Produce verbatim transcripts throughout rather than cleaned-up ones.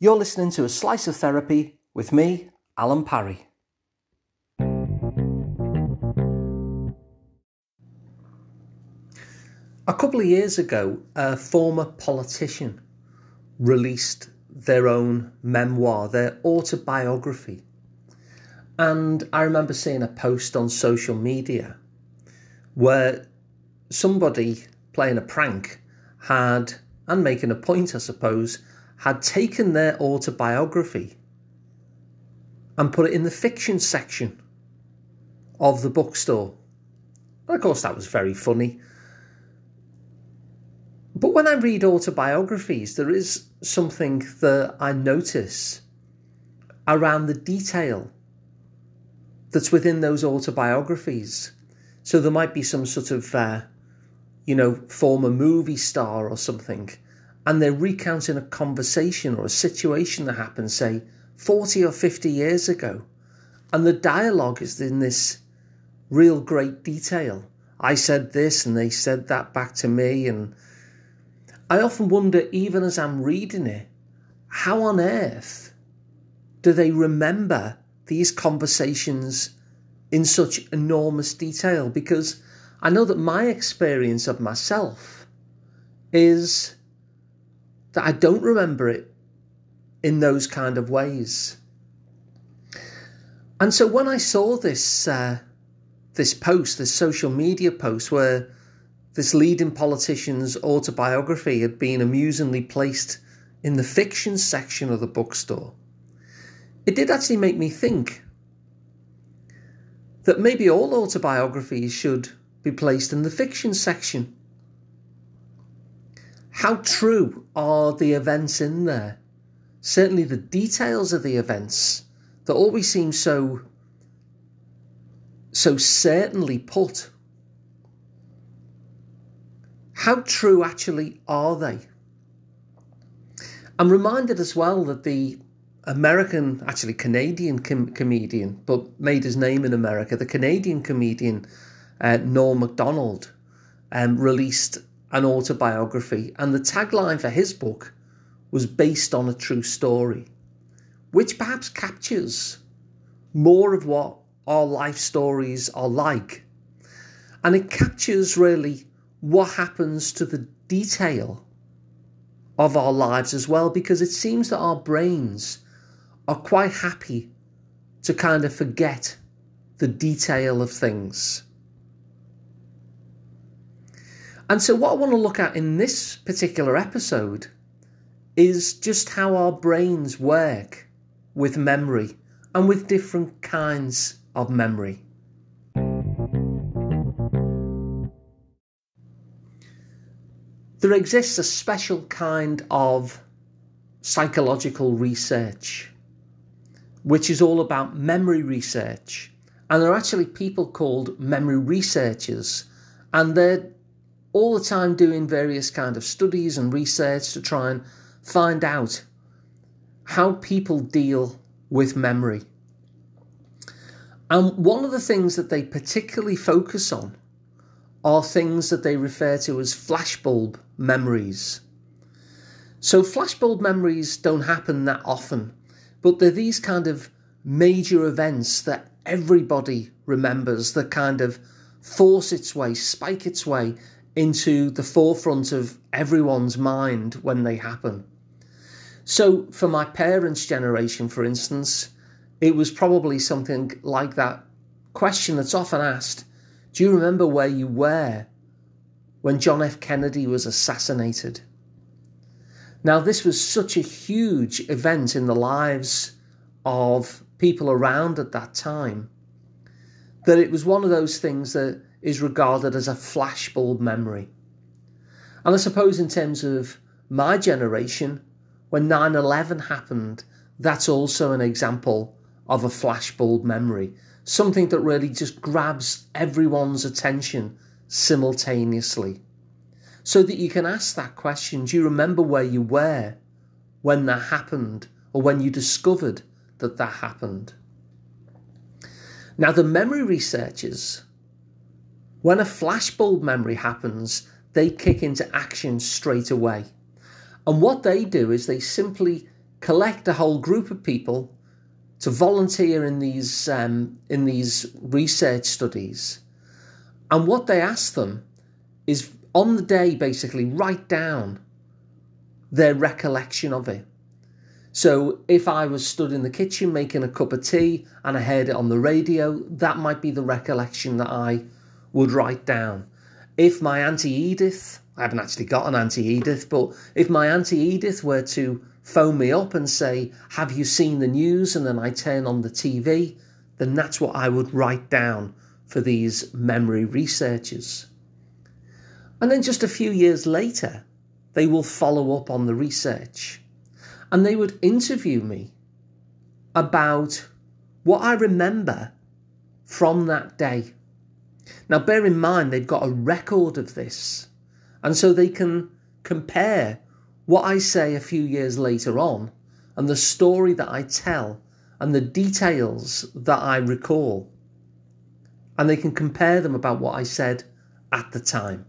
You're listening to A Slice of Therapy with me, Alan Parry. A couple of years ago, a former politician released their own memoir, their autobiography. And I remember seeing a post on social media where somebody playing a prank had, and making a point I suppose, had taken their autobiography and put it in the fiction section of the bookstore. And of course that was very funny. But when I read autobiographies, there is something that I notice around the detail that's within those autobiographies. So there might be some sort of, uh, you know, former movie star or something, and they're recounting a conversation or a situation that happened, say, forty or fifty years ago. And the dialogue is in this real great detail. I said this and they said that back to me. And I often wonder, even as I'm reading it, how on earth do they remember these conversations in such enormous detail? Because I know that my experience of myself is that I don't remember it in those kind of ways. And so when I saw this uh, this post, this social media post, where this leading politician's autobiography had been amusingly placed in the fiction section of the bookstore, it did actually make me think that maybe all autobiographies should be placed in the fiction section. How true are the events in there? Certainly the details of the events that always seem so, so certainly put. How true actually are they? I'm reminded as well that the American, actually Canadian com- comedian, but made his name in America, the Canadian comedian uh, Norm Macdonald um, released an autobiography, and the tagline for his book was based on a true story, which perhaps captures more of what our life stories are like. And it captures really what happens to the detail of our lives as well, because it seems that our brains are quite happy to kind of forget the detail of things. And so what I want to look at in this particular episode is just how our brains work with memory and with different kinds of memory. There exists a special kind of psychological research which is all about memory research. And there are actually people called memory researchers, and they're all the time doing various kind of studies and research to try and find out how people deal with memory. And one of the things that they particularly focus on are things that they refer to as flashbulb memories. So flashbulb memories don't happen that often, but they're these kind of major events that everybody remembers, that kind of force its way, spike its way into the forefront of everyone's mind when they happen. So for my parents' generation, for instance, it was probably something like that question that's often asked: do you remember where you were when John F. Kennedy was assassinated? Now, this was such a huge event in the lives of people around at that time that it was one of those things that is regarded as a flashbulb memory. And I suppose in terms of my generation, when nine eleven happened, that's also an example of a flashbulb memory, something that really just grabs everyone's attention simultaneously. So that you can ask that question: do you remember where you were when that happened, or when you discovered that that happened? Now, the memory researchers, when a flashbulb memory happens, they kick into action straight away. And what they do is they simply collect a whole group of people to volunteer in these um, in these research studies. And what they ask them is, on the day, basically write down their recollection of it. So if I was stood in the kitchen making a cup of tea and I heard it on the radio, that might be the recollection that I would write down. If my Auntie Edith, I haven't actually got an Auntie Edith, but if my Auntie Edith were to phone me up and say, have you seen the news? And then I turn on the T V, then that's what I would write down for these memory researchers. And then just a few years later, they will follow up on the research and they would interview me about what I remember from that day. Now, bear in mind, they've got a record of this, and so they can compare what I say a few years later on and the story that I tell and the details that I recall, and they can compare them about what I said at the time.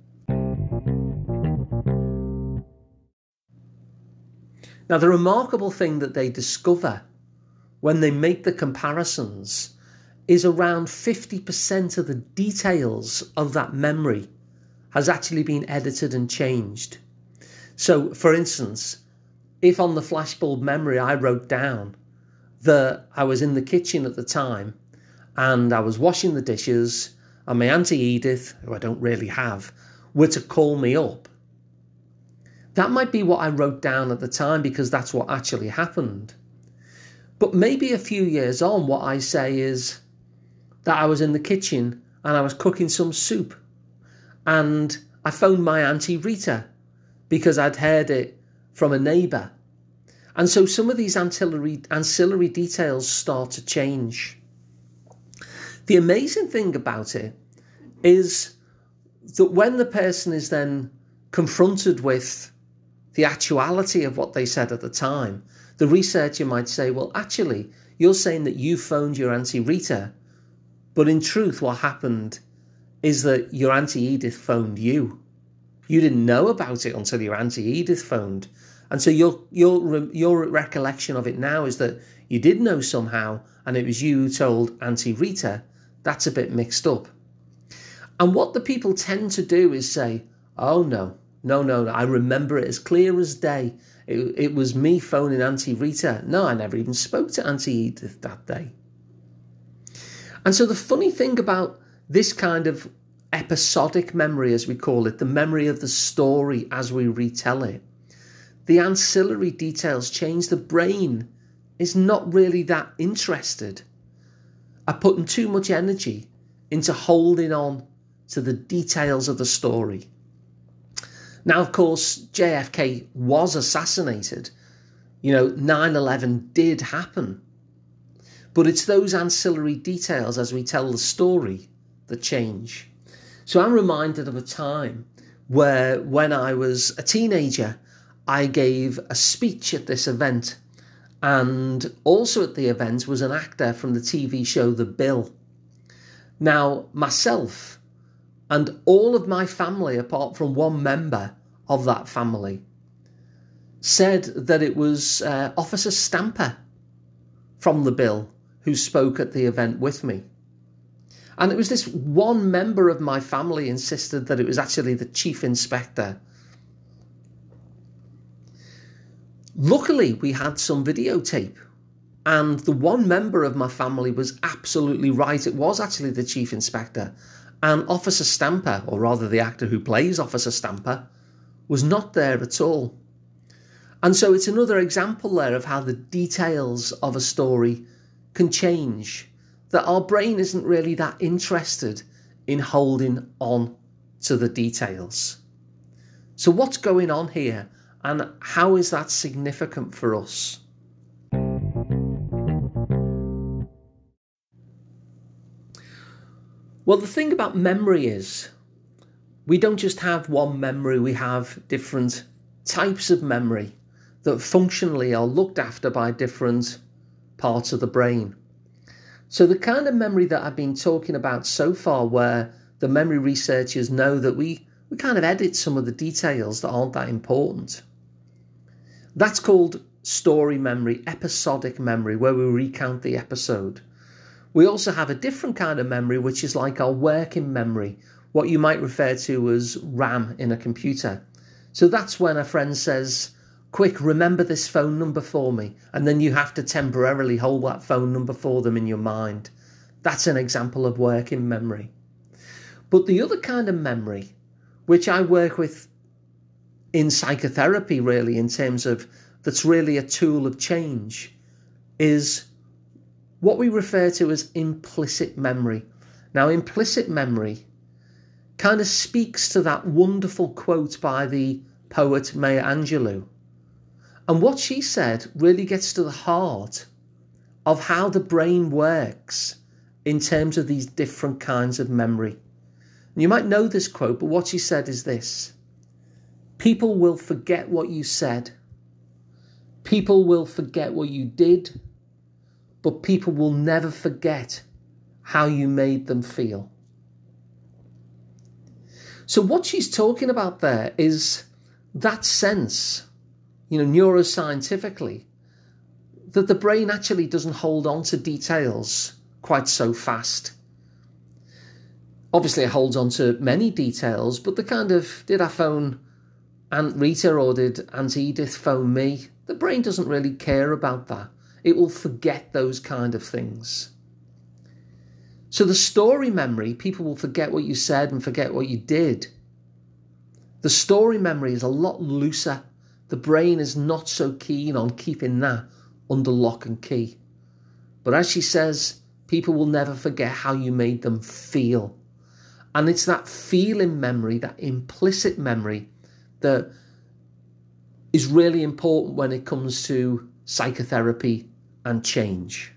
Now, the remarkable thing that they discover when they make the comparisons is around fifty percent of the details of that memory has actually been edited and changed. So, for instance, if on the flashbulb memory I wrote down that I was in the kitchen at the time and I was washing the dishes and my Auntie Edith, who I don't really have, were to call me up, that might be what I wrote down at the time because that's what actually happened. But maybe a few years on, what I say is that I was in the kitchen and I was cooking some soup and I phoned my Auntie Rita because I'd heard it from a neighbour. And so some of these ancillary, ancillary details start to change. The amazing thing about it is that when the person is then confronted with the actuality of what they said at the time, the researcher might say, well, actually, you're saying that you phoned your Auntie Rita, but in truth, what happened is that your Auntie Edith phoned you. You didn't know about it until your Auntie Edith phoned. And so your, your, your recollection of it now is that you did know somehow, and it was you who told Auntie Rita. That's a bit mixed up. And what the people tend to do is say, oh, no, no, no, I remember it as clear as day. It, it was me phoning Auntie Rita. No, I never even spoke to Auntie Edith that day. And so the funny thing about this kind of episodic memory, as we call it, the memory of the story as we retell it, the ancillary details change. The brain is not really that interested at putting too much energy into holding on to the details of the story. Now, of course, J F K was assassinated. You know, nine eleven did happen. But it's those ancillary details as we tell the story that change. So I'm reminded of a time where, when I was a teenager, I gave a speech at this event. And also at the event was an actor from the T V show The Bill. Now, myself and all of my family, apart from one member of that family, said that it was uh, Officer Stamper from The Bill who spoke at the event with me. And it was this one member of my family insisted that it was actually the Chief Inspector. Luckily, we had some videotape, and the one member of my family was absolutely right. It was actually the Chief Inspector. And Officer Stamper, or rather the actor who plays Officer Stamper, was not there at all. And so it's another example there of how the details of a story can change, that our brain isn't really that interested in holding on to the details. So what's going on here, and how is that significant for us? Well, the thing about memory is we don't just have one memory, we have different types of memory that functionally are looked after by different parts of the brain. So the kind of memory that I've been talking about so far, where the memory researchers know that we, we kind of edit some of the details that aren't that important, that's called story memory, episodic memory, where we recount the episode. We also have a different kind of memory, which is like our working memory, what you might refer to as RAM in a computer. So that's when a friend says, quick, remember this phone number for me. And then you have to temporarily hold that phone number for them in your mind. That's an example of working memory. But the other kind of memory, which I work with in psychotherapy really, in terms of that's really a tool of change, is what we refer to as implicit memory. Now, implicit memory kind of speaks to that wonderful quote by the poet Maya Angelou. And what she said really gets to the heart of how the brain works in terms of these different kinds of memory. And you might know this quote, but what she said is this: people will forget what you said. People will forget what you did, but people will never forget how you made them feel. So what she's talking about there is that sense, you know, neuroscientifically, that the brain actually doesn't hold on to details quite so fast. Obviously, it holds on to many details, but the kind of, did I phone Aunt Rita or did Aunt Edith phone me? The brain doesn't really care about that. It will forget those kind of things. So the story memory, people will forget what you said and forget what you did. The story memory is a lot looser. The brain is not so keen on keeping that under lock and key. But as she says, people will never forget how you made them feel. And it's that feeling memory, that implicit memory, that is really important when it comes to psychotherapy and change.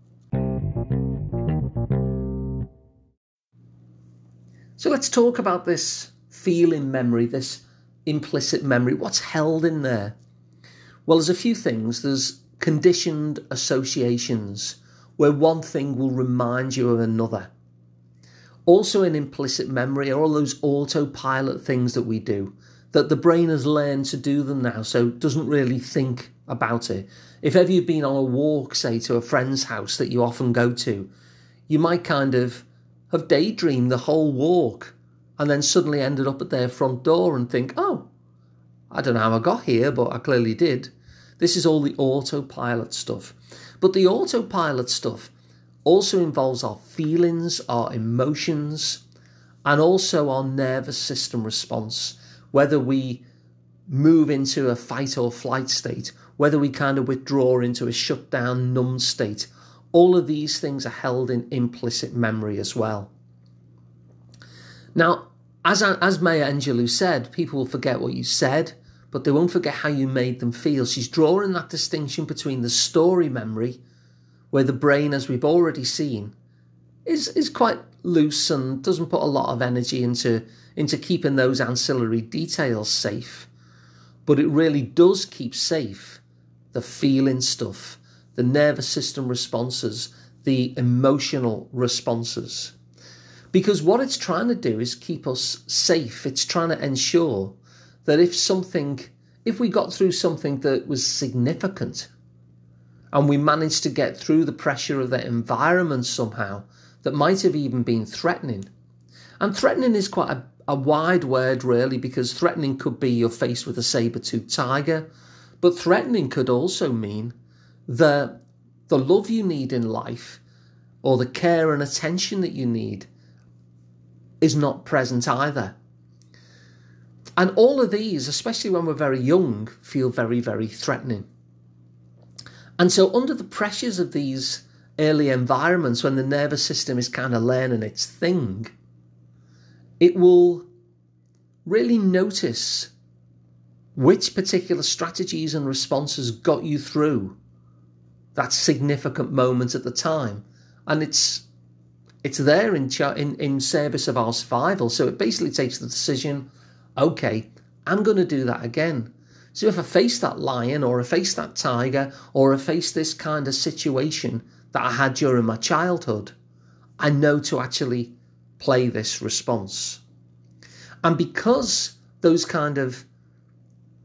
So let's talk about this feeling memory, this implicit memory. What's held in there? Well, there's a few things. There's conditioned associations, where one thing will remind you of another. Also in implicit memory are all those autopilot things that we do, that the brain has learned to do them now, so it doesn't really think about it. If ever you've been on a walk, say, to a friend's house that you often go to, you might kind of have daydreamed the whole walk and then suddenly ended up at their front door and think, oh, I don't know how I got here, but I clearly did. This is all the autopilot stuff. But the autopilot stuff also involves our feelings, our emotions, and also our nervous system response, whether we move into a fight or flight state, whether we kind of withdraw into a shut down, numb state. All of these things are held in implicit memory as well. Now, as, as Maya Angelou said, people will forget what you said, but they won't forget how you made them feel. She's drawing that distinction between the story memory, where the brain, as we've already seen, is, is quite loose and doesn't put a lot of energy into, into keeping those ancillary details safe. But it really does keep safe the feeling stuff, the nervous system responses, the emotional responses. Because what it's trying to do is keep us safe. It's trying to ensure that if something, if we got through something that was significant, and we managed to get through the pressure of the environment somehow, that might have even been threatening. And threatening is quite a, a wide word, really, because threatening could be you're faced with a saber-toothed tiger, but threatening could also mean the, the love you need in life, or the care and attention that you need, is not present either. And all of these, especially when we're very young, feel very, very threatening. And so under the pressures of these early environments, when the nervous system is kind of learning its thing, it will really notice which particular strategies and responses got you through that significant moment at the time. And it's it's there in, in, in service of our survival. So it basically takes the decision, okay, I'm going to do that again. So if I face that lion, or I face that tiger, or I face this kind of situation that I had during my childhood, I know to actually play this response. And because those kind of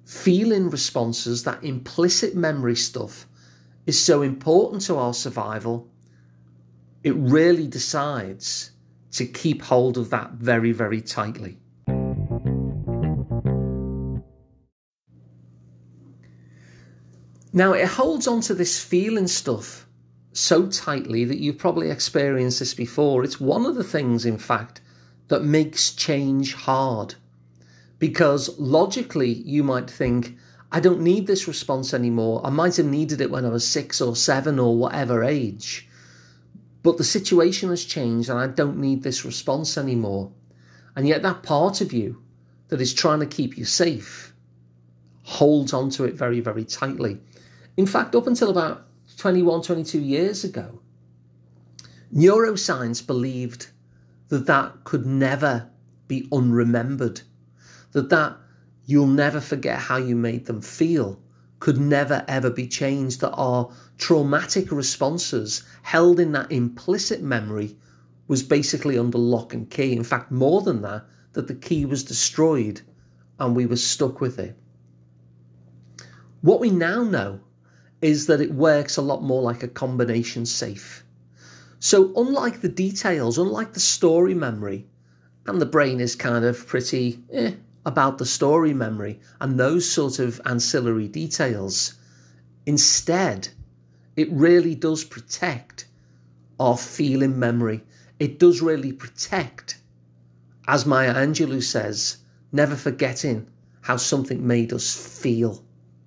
feeling responses, that implicit memory stuff, is so important to our survival, it really decides to keep hold of that very, very tightly. Now, it holds on to this feeling stuff so tightly that you've probably experienced this before. It's one of the things, in fact, that makes change hard. Because logically, you might think, I don't need this response anymore. I might have needed it when I was six or seven or whatever age. But the situation has changed and I don't need this response anymore. And yet that part of you that is trying to keep you safe holds onto it very, very tightly. In fact, up until about twenty-one, twenty-two years ago, neuroscience believed that that could never be unremembered, that that you'll never forget how you made them feel could never ever be changed, that our traumatic responses held in that implicit memory was basically under lock and key. In fact, more than that, that the key was destroyed and we were stuck with it. What we now know is that it works a lot more like a combination safe. So unlike the details, unlike the story memory, and the brain is kind of pretty eh, about the story memory and those sort of ancillary details, instead, it really does protect our feeling memory. It does really protect, as Maya Angelou says, never forgetting how something made us feel.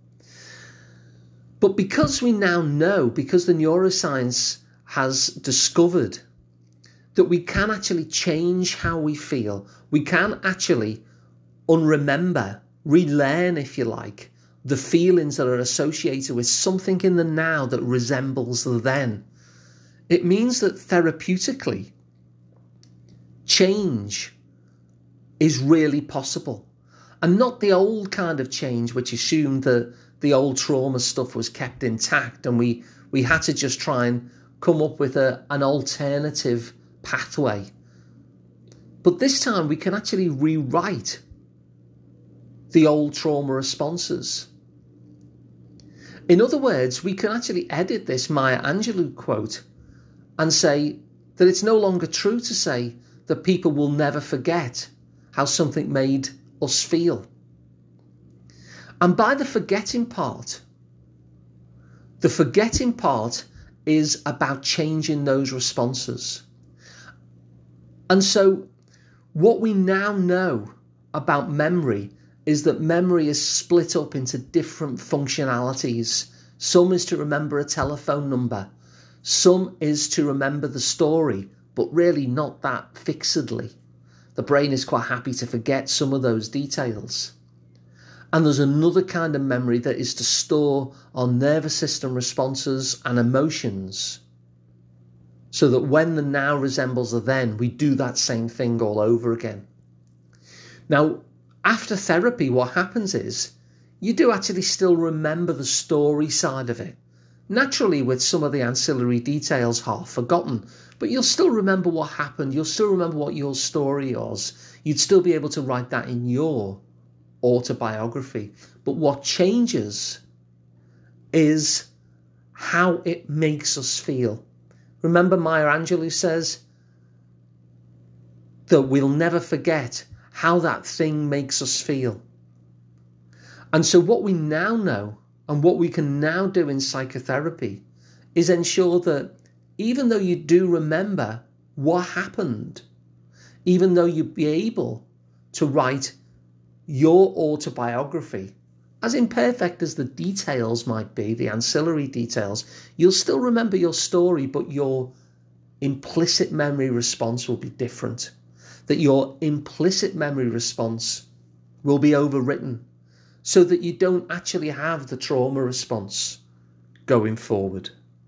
But because we now know, because the neuroscience has discovered that we can actually change how we feel, we can actually unremember, relearn, if you like, the feelings that are associated with something in the now that resembles the then. It means that therapeutically, change is really possible. And not the old kind of change which assumed that the old trauma stuff was kept intact and we, we had to just try and come up with a, an alternative pathway. But this time we can actually rewrite the old trauma responses. In other words, we can actually edit this Maya Angelou quote and say that it's no longer true to say that people will never forget how something made us feel. And by the forgetting part, the forgetting part is about changing those responses. And so what we now know about memory is that memory is split up into different functionalities. Some is to remember a telephone number. Some is to remember the story, but really not that fixedly. The brain is quite happy to forget some of those details. And there's another kind of memory that is to store our nervous system responses and emotions so that when the now resembles the then, we do that same thing all over again. Now, after therapy, what happens is you do actually still remember the story side of it. Naturally, with some of the ancillary details half forgotten, but you'll still remember what happened. You'll still remember what your story was. You'd still be able to write that in your autobiography. But what changes is how it makes us feel. Remember, Maya Angelou says that we'll never forget how that thing makes us feel. And so what we now know and what we can now do in psychotherapy is ensure that even though you do remember what happened, even though you'd be able to write your autobiography, as imperfect as the details might be, the ancillary details, you'll still remember your story, but your implicit memory response will be different. That your implicit memory response will be overwritten so that you don't actually have the trauma response going forward.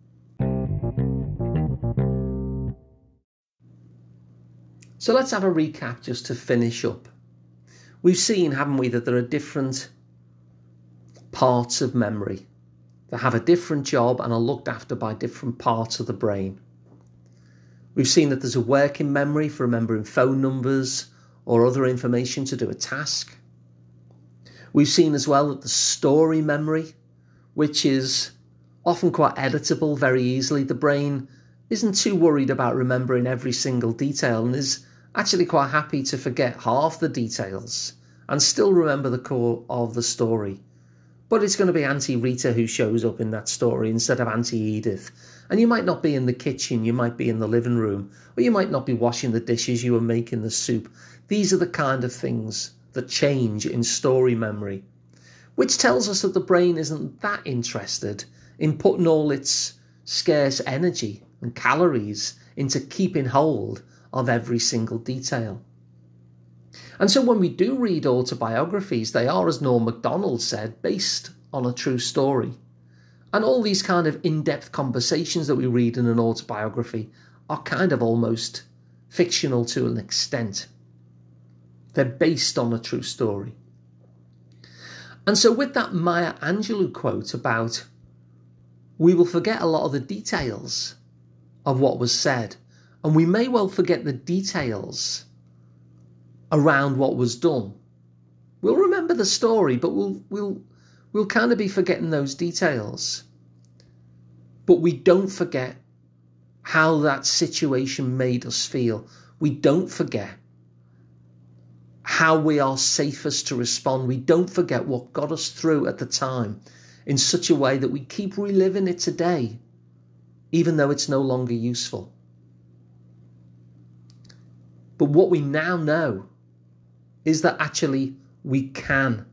So let's have a recap just to finish up. We've seen, haven't we, that there are different parts of memory that have a different job and are looked after by different parts of the brain. We've seen that there's a working memory for remembering phone numbers or other information to do a task. We've seen as well that the story memory, which is often quite editable very easily, the brain isn't too worried about remembering every single detail and is actually quite happy to forget half the details and still remember the core of the story. But it's going to be Auntie Rita who shows up in that story instead of Auntie Edith. And you might not be in the kitchen, you might be in the living room, or you might not be washing the dishes, you were making the soup. These are the kind of things that change in story memory, which tells us that the brain isn't that interested in putting all its scarce energy and calories into keeping hold of every single detail. And so when we do read autobiographies, they are, as Norm Macdonald said, based on a true story. And all these kind of in-depth conversations that we read in an autobiography are kind of almost fictional to an extent. They're based on a true story. And so with that Maya Angelou quote about, we will forget a lot of the details of what was said, and we may well forget the details around what was done. We'll remember the story, but we'll we'll we'll kind of be forgetting those details. But we don't forget how that situation made us feel. We don't forget how we are safest to respond. We don't forget what got us through at the time in such a way that we keep reliving it today, even though it's no longer useful. But what we now know is that actually we can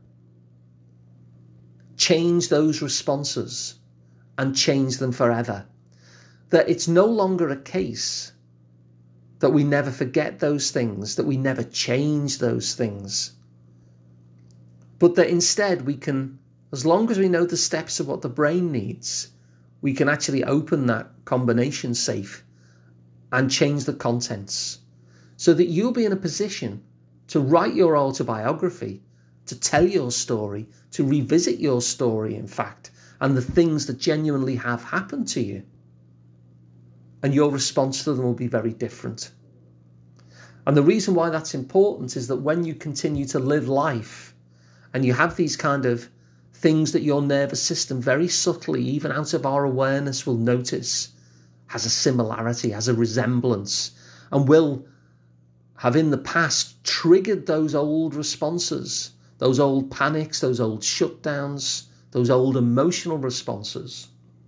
change those responses and change them forever. That it's no longer a case that we never forget those things, that we never change those things, but that instead we can, as long as we know the steps of what the brain needs, we can actually open that combination safe and change the contents so that you'll be in a position to write your autobiography, to tell your story, to revisit your story, in fact, and the things that genuinely have happened to you. And your response to them will be very different. And the reason why that's important is that when you continue to live life and you have these kind of things that your nervous system very subtly, even out of our awareness, will notice has a similarity, has a resemblance, and will have in the past triggered those old responses, those old panics, those old shutdowns, those old emotional responses.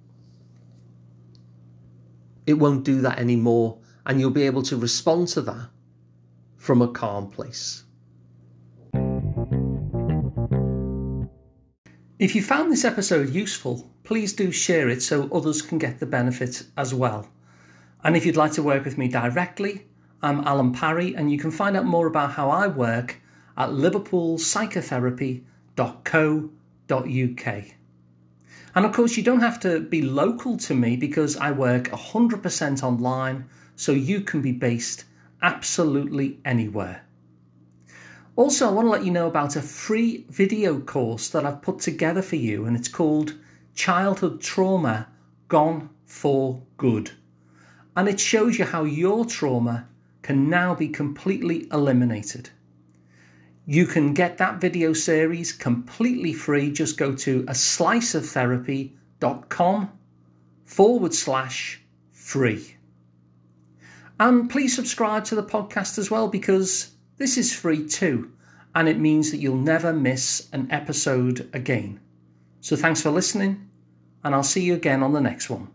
It won't do that anymore, and you'll be able to respond to that from a calm place. If you found this episode useful, please do share it so others can get the benefit as well. And if you'd like to work with me directly, I'm Alan Parry, and you can find out more about how I work at liverpool psychotherapy dot co dot uk. And of course, you don't have to be local to me because I work one hundred percent online, so you can be based absolutely anywhere. Also, I want to let you know about a free video course that I've put together for you, and it's called Childhood Trauma Gone for Good. And it shows you how your trauma can now be completely eliminated. You can get that video series completely free. Just go to a sliceoftherapy.com forward slash free. And please subscribe to the podcast as well, because this is free too, and it means that you'll never miss an episode again. So thanks for listening, and I'll see you again on the next one.